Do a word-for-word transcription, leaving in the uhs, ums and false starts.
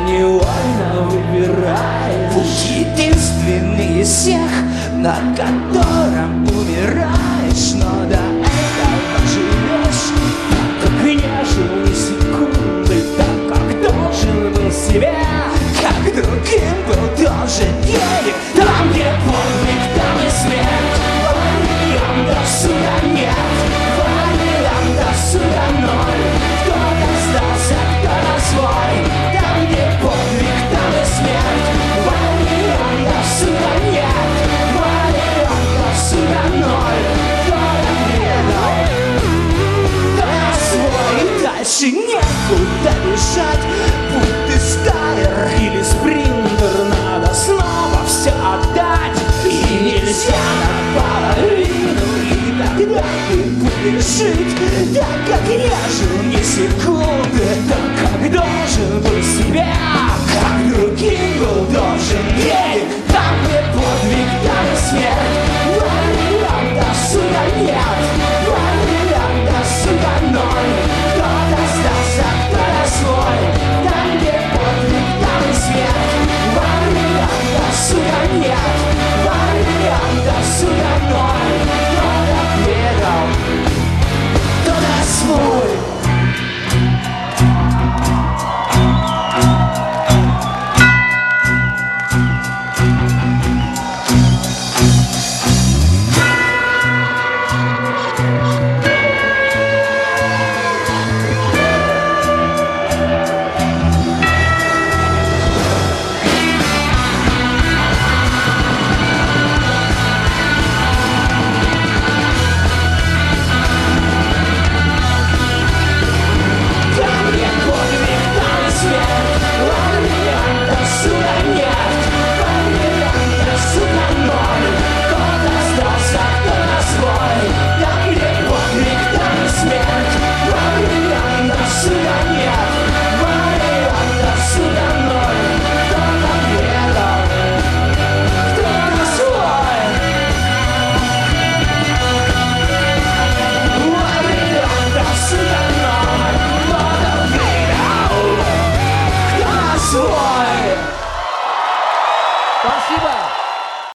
невольно выбирает путь единственный из всех, на котором умираешь. Но до этого живешь так, как не жил ни секунды, так, как должен был себя, как другим был тоже гений. Там, где подвиг, там и смерть. Вариантов суда нет, вариантов суда ноль. Кто-то сдался, кто-то свой. Там, где подвиг, там и смерть. Вариантов суда нет, вариантов суда ноль. Кто-то предал, кто-то свой. И дальше некуда бежать, будь ты стайер или спринтер, надо снова все отдать. И нельзя наполовину, и тогда ты будешь жить так, как не жил ни секунды, так, как должен был себя, как другим был должен гений. Там, где подвиг, там и смерть. Вариантов суда нет, вариантов суда ноль. Кто-то сдался, кто-то свой. Там, где подвиг, там и смерть. Вариантов суда нет, вариантов суда ноль. Кто-то предал, кто-то свой. Спасибо!